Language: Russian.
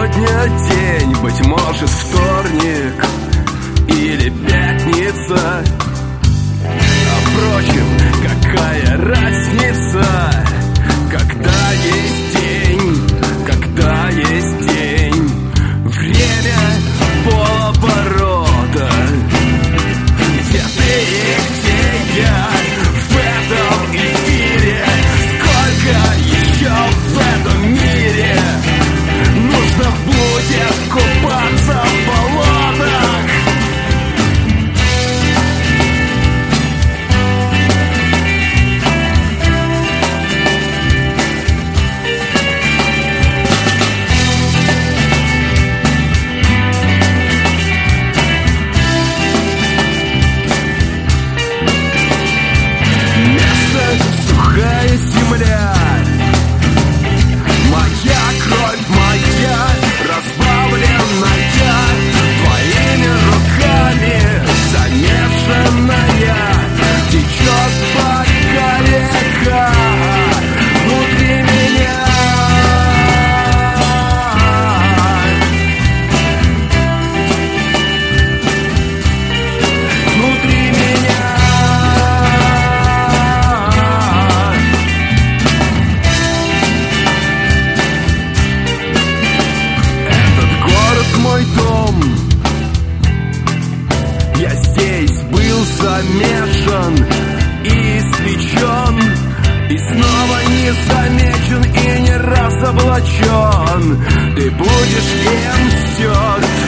сегодня день, быть может, вторник или пятница. А впрочем, какая разница, когда есть день, когда есть день. Время полоборота. Где ты и где я в этом эфире? Сколько еще в этом мире нужно будет купаться в болотах? Сухая земля, моя кровь, моя разбавленная твоими руками, замешанная, течет пока река внутри меня. Внутри меня. Мой дом, я здесь был замешан и испечен, и снова не замечен и не разоблачен. Ты будешь им все